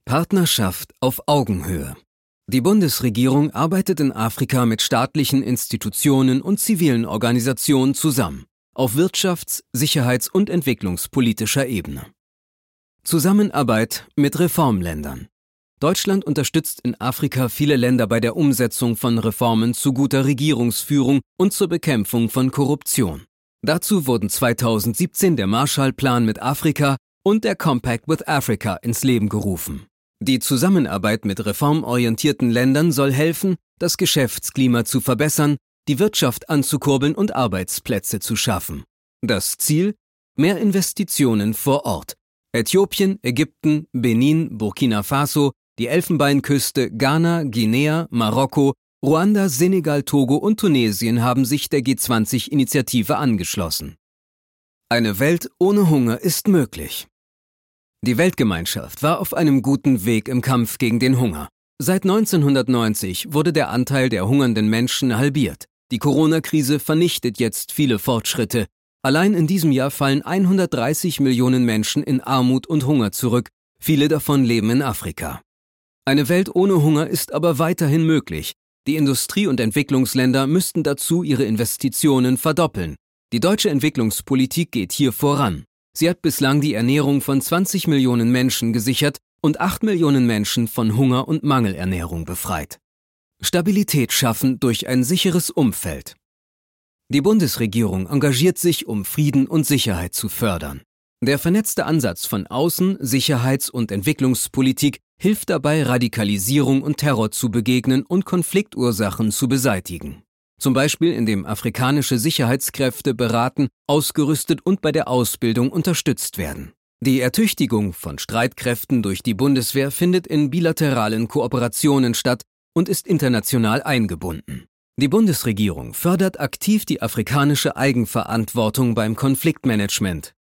Partnerschaft auf Augenhöhe. Die Bundesregierung arbeitet in Afrika mit staatlichen Institutionen und zivilen Organisationen zusammen, auf wirtschafts-, sicherheits- und entwicklungspolitischer Ebene. Zusammenarbeit mit Reformländern. Deutschland unterstützt in Afrika viele Länder bei der Umsetzung von Reformen zu guter Regierungsführung und zur Bekämpfung von Korruption. Dazu wurden 2017 der Marshallplan mit Afrika und der Compact with Africa ins Leben gerufen. Die Zusammenarbeit mit reformorientierten Ländern soll helfen, das Geschäftsklima zu verbessern, die Wirtschaft anzukurbeln und Arbeitsplätze zu schaffen. Das Ziel? Mehr Investitionen vor Ort. Äthiopien, Ägypten, Benin, Burkina Faso, die Elfenbeinküste, Ghana, Guinea, Marokko, Ruanda, Senegal, Togo und Tunesien haben sich der G20-Initiative angeschlossen. Eine Welt ohne Hunger ist möglich. Die Weltgemeinschaft war auf einem guten Weg im Kampf gegen den Hunger. Seit 1990 wurde der Anteil der hungernden Menschen halbiert. Die Corona-Krise vernichtet jetzt viele Fortschritte. Allein in diesem Jahr fallen 130 Millionen Menschen in Armut und Hunger zurück. Viele davon leben in Afrika. Eine Welt ohne Hunger ist aber weiterhin möglich. Die Industrie- und Entwicklungsländer müssten dazu ihre Investitionen verdoppeln. Die deutsche Entwicklungspolitik geht hier voran. Sie hat bislang die Ernährung von 20 Millionen Menschen gesichert und 8 Millionen Menschen von Hunger und Mangelernährung befreit. Stabilität schaffen durch ein sicheres Umfeld. Die Bundesregierung engagiert sich, um Frieden und Sicherheit zu fördern. Der vernetzte Ansatz von Außen-, Sicherheits- und Entwicklungspolitik hilft dabei, Radikalisierung und Terror zu begegnen und Konfliktursachen zu beseitigen. Zum Beispiel, indem afrikanische Sicherheitskräfte beraten, ausgerüstet und bei der Ausbildung unterstützt werden. Die Ertüchtigung von Streitkräften durch die Bundeswehr findet in bilateralen Kooperationen statt und ist international eingebunden. Die Bundesregierung fördert aktiv die afrikanische Eigenverantwortung beim Konfliktmanagement.